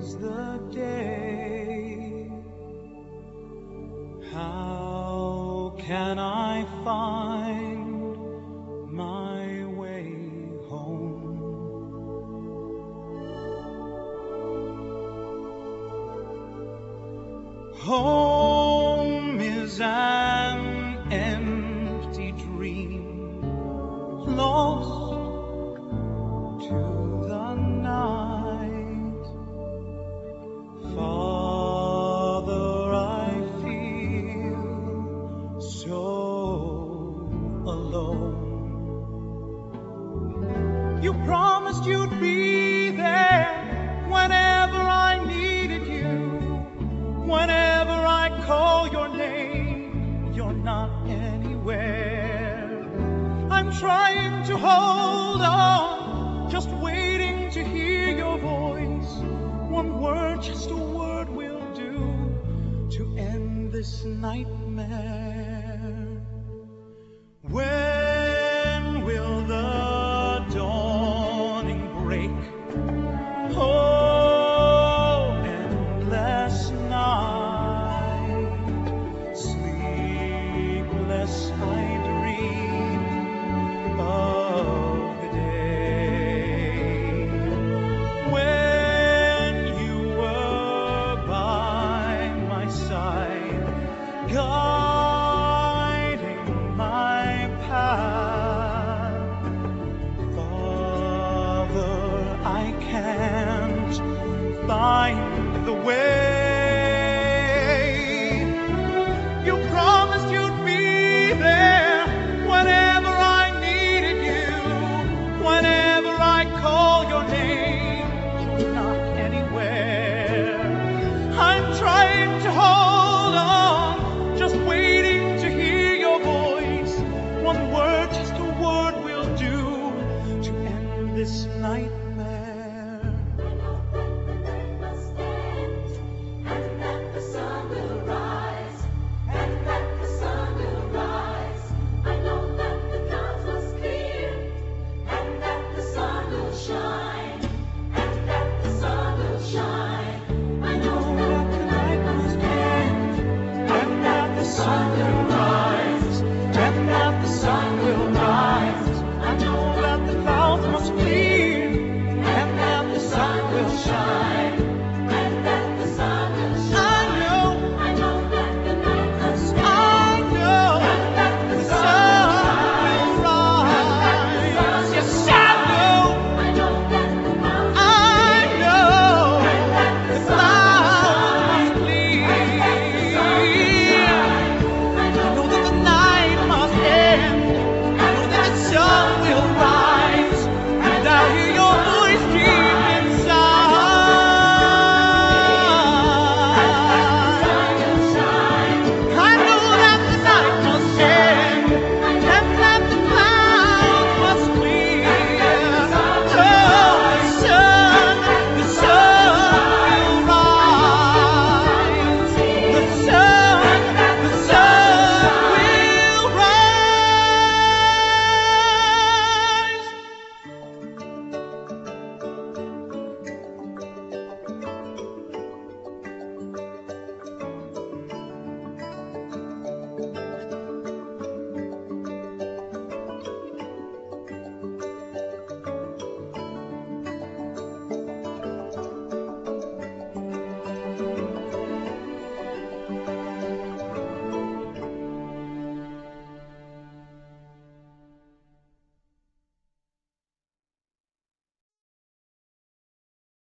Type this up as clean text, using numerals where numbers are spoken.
is the day. How can I find my way home? Home is an empty dream, lost to the night. Father, I feel so alone. You promised you'd be there whenever I needed you. Whenever I call your name, you're not anywhere. I'm trying to hold on, just waiting to hear your voice. One word, just a word will do to end this nightmare. When will the dawning break? Oh, endless night, sleepless I dream of the day when you were by my side, guiding my path. Father, I can't find the way.